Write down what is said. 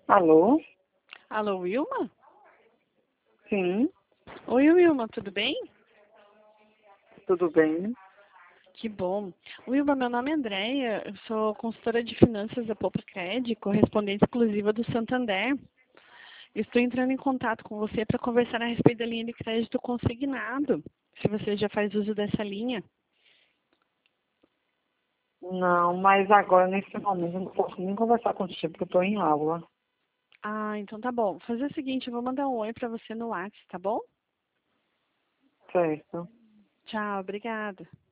Alô? Alô, Wilma? Sim, Oi, Wilma, tudo bem? tudo bem? Que bom. Wilma, meu nome é Andréia, eu sou consultora de finanças da Popcred, correspondente exclusiva do Santander. Estou entrando em contato com você para conversar a respeito da linha de crédito consignado, se você já faz uso dessa linha. Não, mas agora, nesse momento, eu não posso nem conversar contigo, porque eu estou em aula. Ah, então tá bom. Vou fazer o seguinte, eu vou mandar um oi para você no WhatsApp, tá bom? Certo. Tchau, obrigada.